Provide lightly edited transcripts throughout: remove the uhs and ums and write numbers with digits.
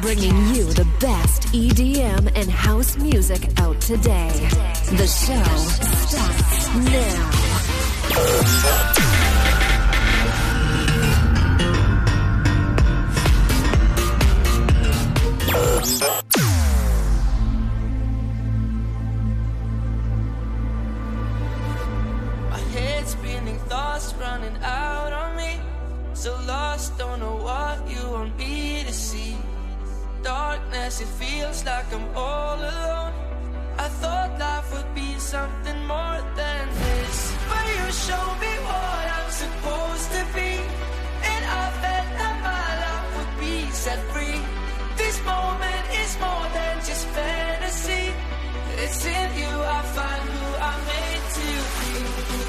bringing you the best EDM and house music out today. The show starts now. My head's spinning, thoughts running out on me. So lost, don't know what you want me to see. Darkness, it feels like I'm all alone. I thought life would be something more than this, but you show me what I'm supposed to be, and I felt that my life would be set free. This moment is more than just fantasy. It's in you I find who I'm made to be.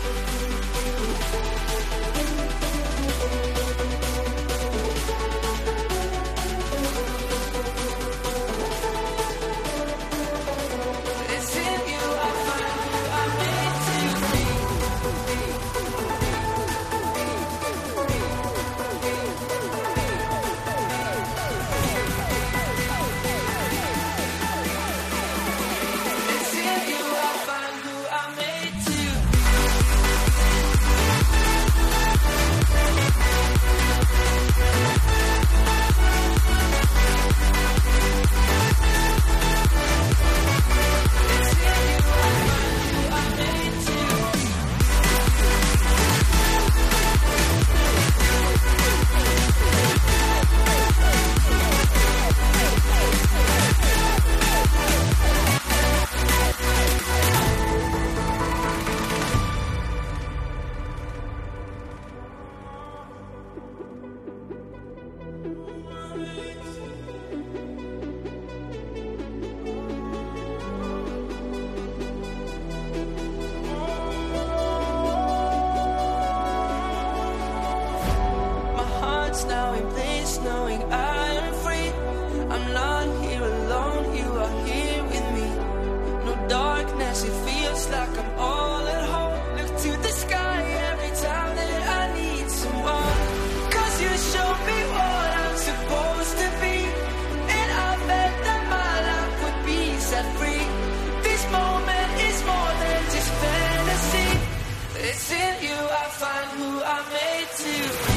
Now in place, knowing I am free. I'm not here alone, you are here with me. No darkness, it feels like I'm all at home. Look to the sky every time that I need someone, 'cause you show me what I'm supposed to be, and I bet that my life would be set free. This moment is more than just fantasy. It's in you I find who I'm made to be.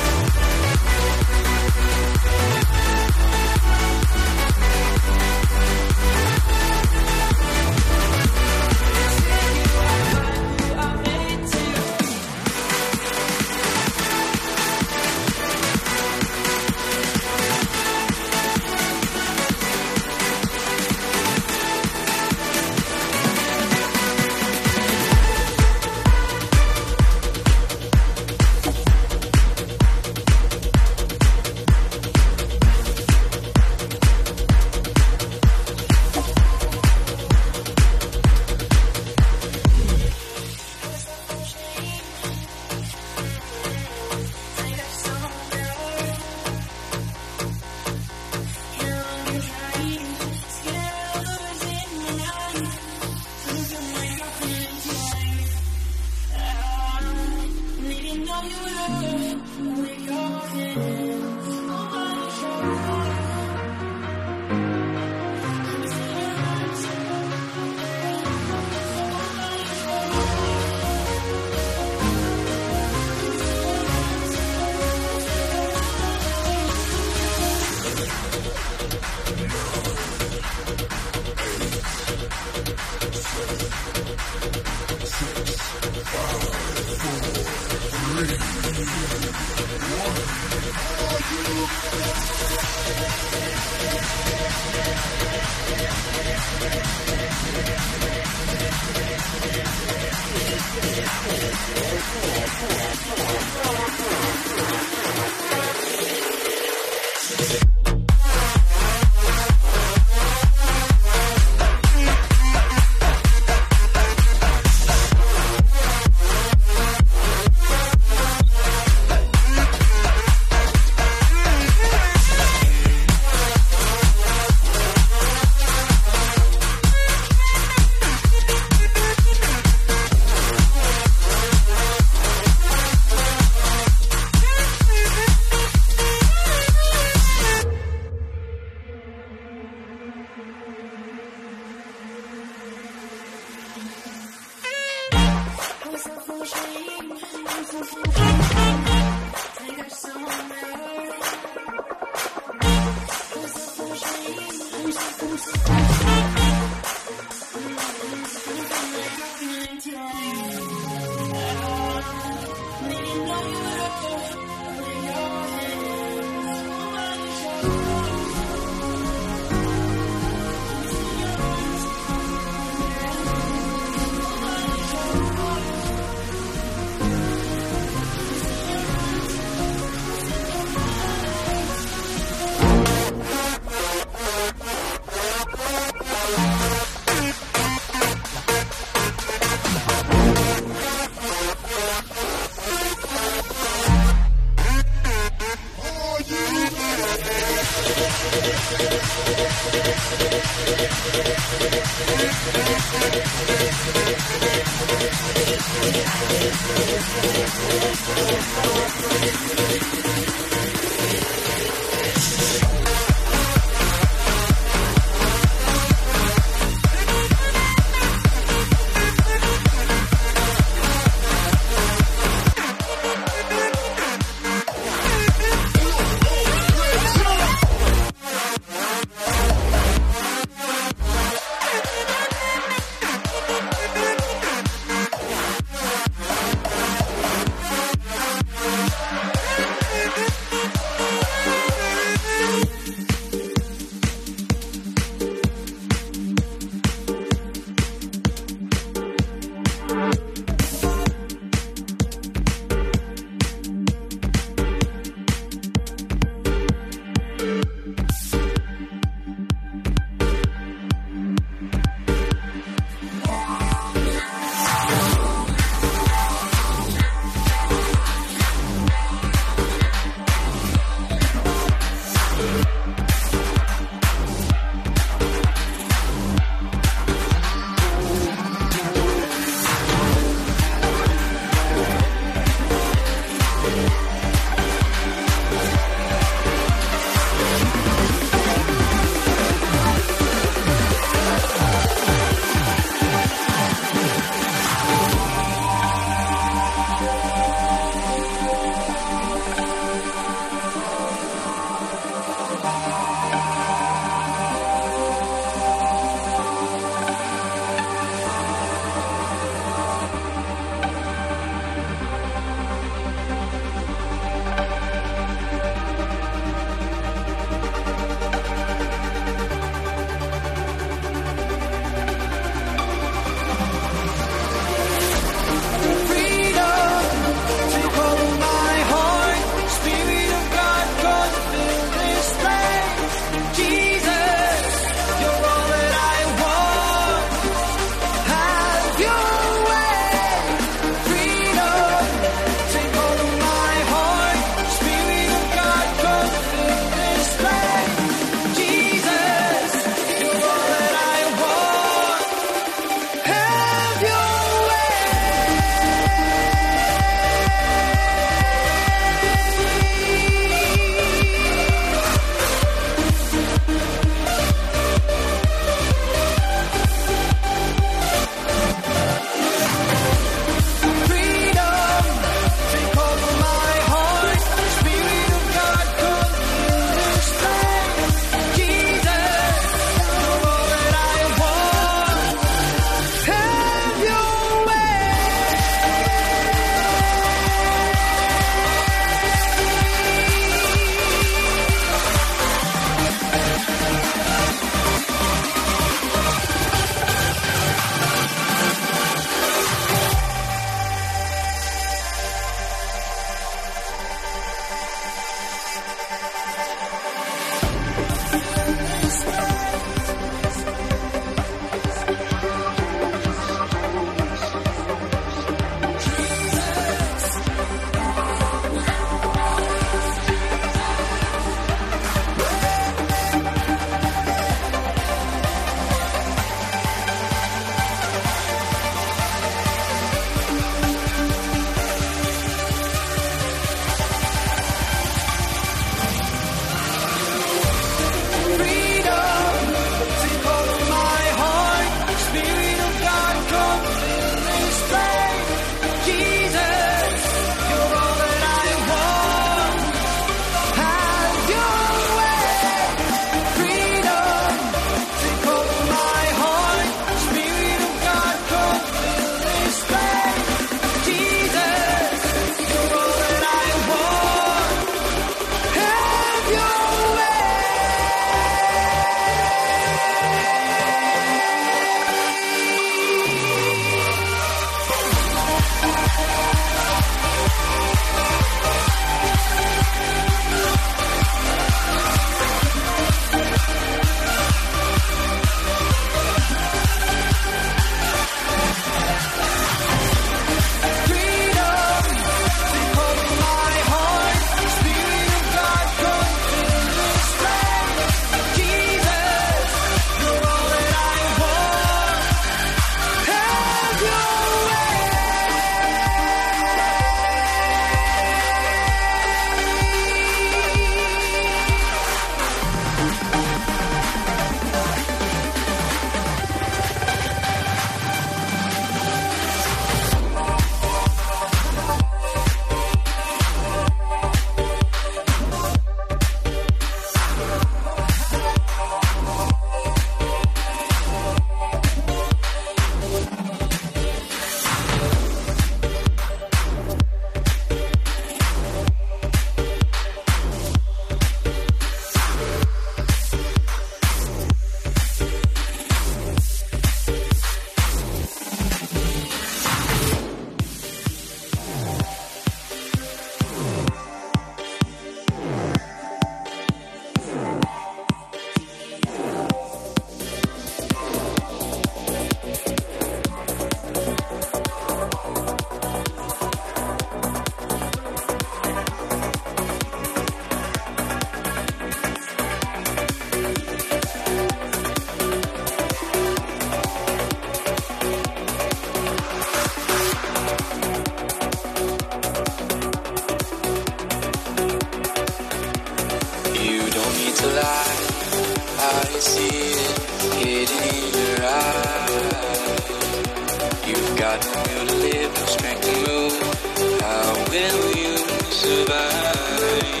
it's a lie. I see it hidden in your eyes. You've got no will to live, no strength to move. How will you survive?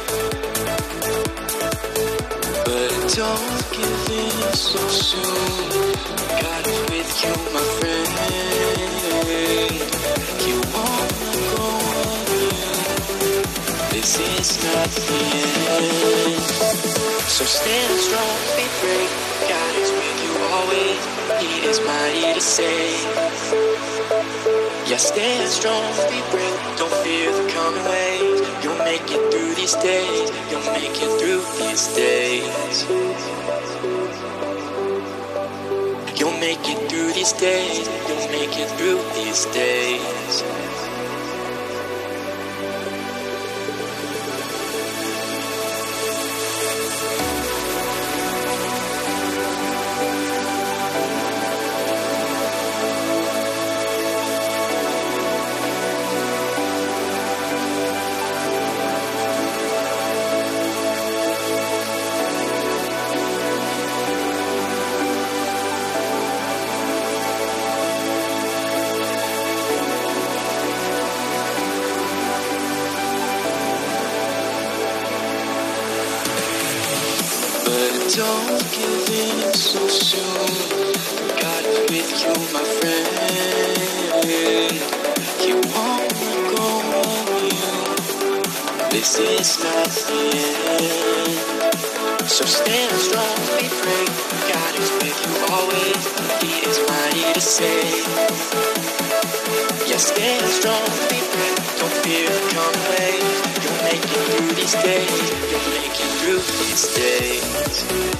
But don't give in so soon. God is with you, my friend. You won't let go of you. This is not the end. So stand strong, be brave. God is with you always. He is mighty to save. Yeah, stand strong, be brave. Don't fear the coming waves. You'll make it through these days. You'll make it through these days. You'll make it through these days. You'll make it through these days. Don't give in so soon. God is with you, my friend. He won't let go of you. This is not the end. So stand strong, be brave. God is with you always. He is mighty to save. Yeah, stand strong, be brave. Don't fear the coming waves. You'll make it through these days. You'll make it through these days.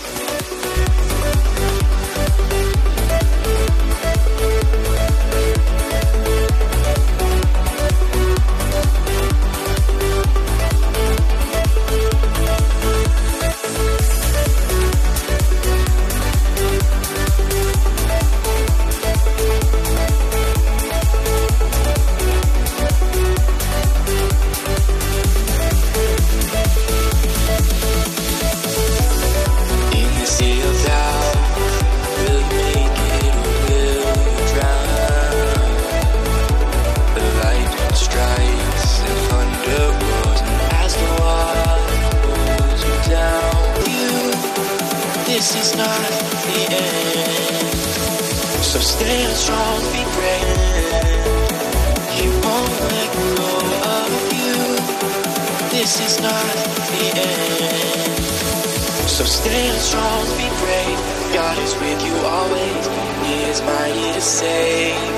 This is not the end. So stand strong, be brave. He won't let go of you. This is not the end. So stand strong, be brave. God is with you always. He is mighty to save.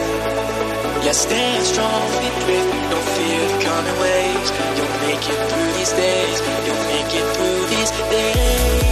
Yeah, stand strong, be brave. Don't fear the coming waves. You'll make it through these days. You'll make it through these days.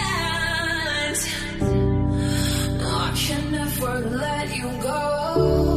Never let you go.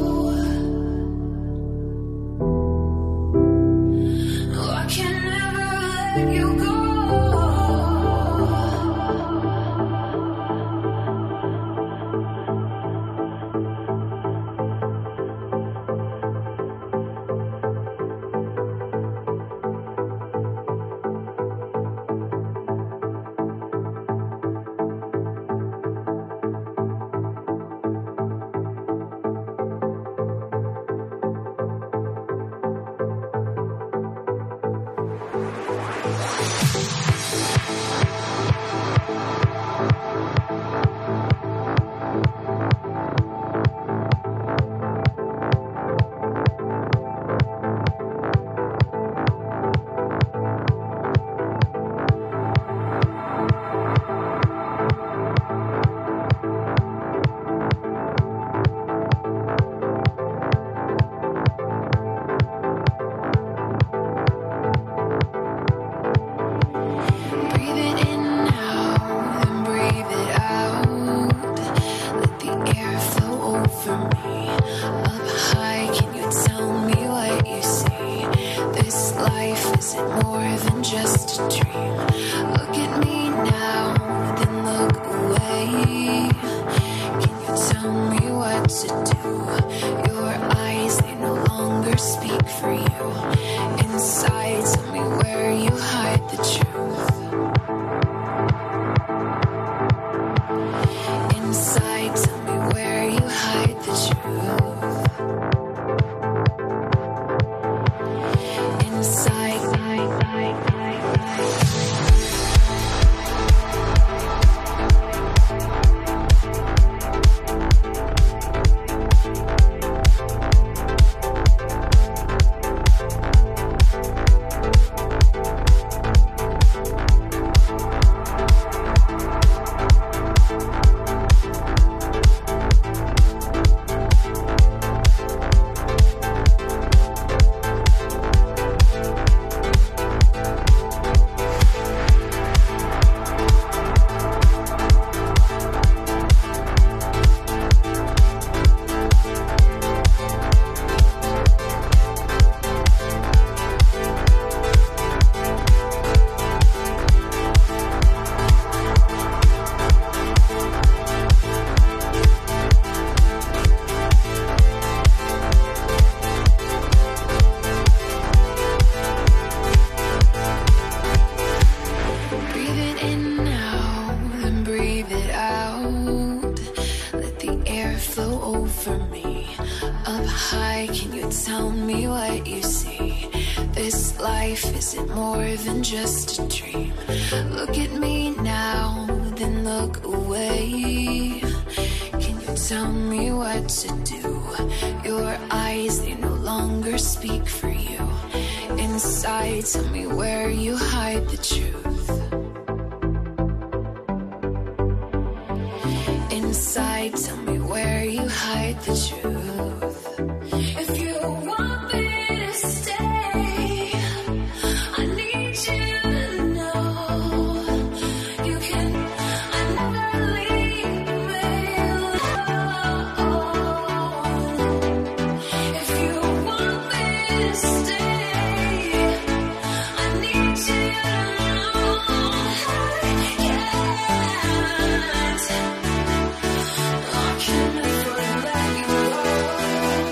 just a dream. Look at me now, then look away. Can you tell me what to do? Your eyes, they no longer speak for you. Inside, tell me where you hide the truth. Inside, tell me where you hide the truth. Inside. Is it more than just a dream? Look at me now, then look away. Can you tell me what to do? Your eyes, they no longer speak for you. Inside, tell me where you hide the truth. Inside, tell me where you hide the truth. If you want me to stay, I need you to know you can never leave me alone. If you want me to stay, I need you to know I can never let you go.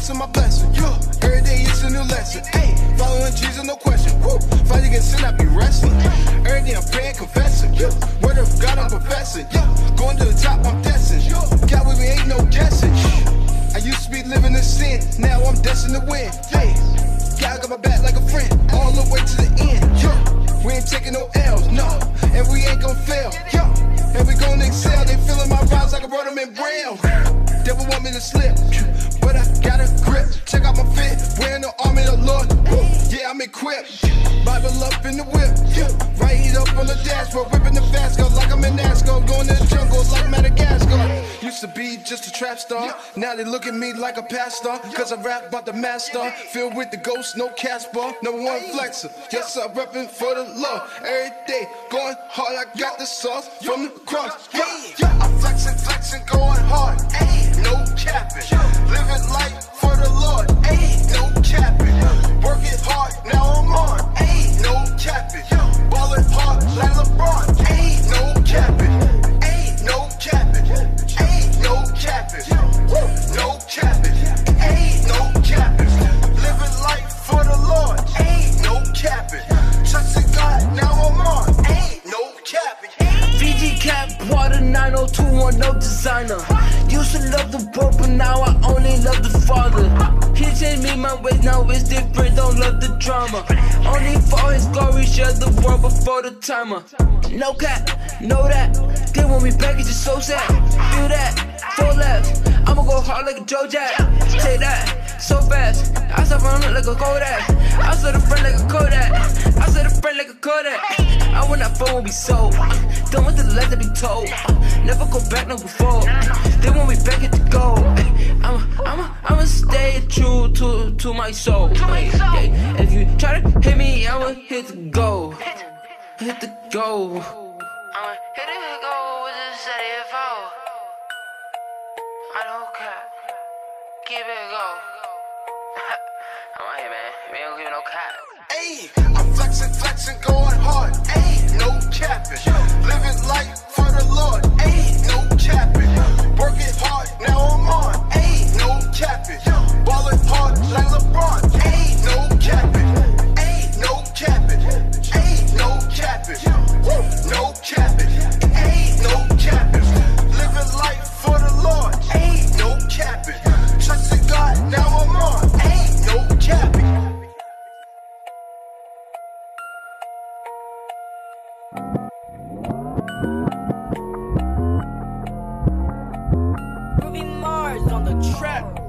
blessing, my blessing. Yeah, every day it's a new lesson. Hey, following Jesus, no question. Woo, finally get sin, I be wrestling. Every day I'm praying, confessing. Yeah, word of God, I'm professing. Yeah, going to the top, I'm destined. God with me ain't no guessing. I used to be living in sin, now I'm destined to win. Hey, God got my back like a friend, all the way to the end. Yeah, we ain't taking no L's, no, and we ain't gon' fail. Yeah, and we gon' excel. They feeling my vibes like I wrote them in Braille. Devil want me to slip, but I got a grip. Check out my fit, wearing the army of the Lord. Woo, yeah, I'm equipped. Bible up in the whip, yeah, right up on the dashboard, whipping the fast car like I'm in NASCAR. Going to the jungle like Madagascar. Used to be just a trap star, now they look at me like a pastor. Cause I rap about the master, filled with the ghost, no Casper. Number one flexer, yes I'm reppin' for the Lord. Every day, going hard, I got the sauce from the cross. Yeah, I'm flexing, going hard. Ayy, no capping. Living life for the Lord. Ayy, no capping. Working hard, now I'm on. Ayy, no capping. Ballin' hard like LeBron. Ayy, no capping. Ayy, no capping. Ayy, no capping. No capping. Ayy, no capping. Living life for the Lord. Ayy, no capping. Trusting God, now I'm on. Ayy, no capping. VG cap, water 9021, no designer. Used to love the world, but now I only love the Father. He changed me my ways, now it's different, don't love the drama. Only for his glory, share the world before the timer. No cap, know that. They want me back, it's just so sad. Do that, 4 left. I'ma go hard like a Joe Jack. Take that, so fast. I start running like a Kodak. I saw the friend like a Kodak. I saw the friend like a Kodak. I want that phone, be sold. Done with the lies that be told. Never go back, no before. They want me back at the goal. I'ma stay true to my soul. If you try to hit me, I'ma hit the goal. Hit the goal. I'ma hit the goal with a steady fall. I don't care. Keep it go. I'm out here, man. We don't give no cap. Ayy, I'm flexing, going hard. Ayy, no capping. Living life for the Lord. Ayy, no capping. Working hard, now I'm on. Ayy, no capping. Ballin' hard like LeBron. Ayy, no capping. Ayy, no capping. Ayy, no capping. No capping. Ayy, no capping. Living life for the Lord. Ayy, no capping. Trusting God, now I'm on. Ayy, no capping. Ruby Mars on the track.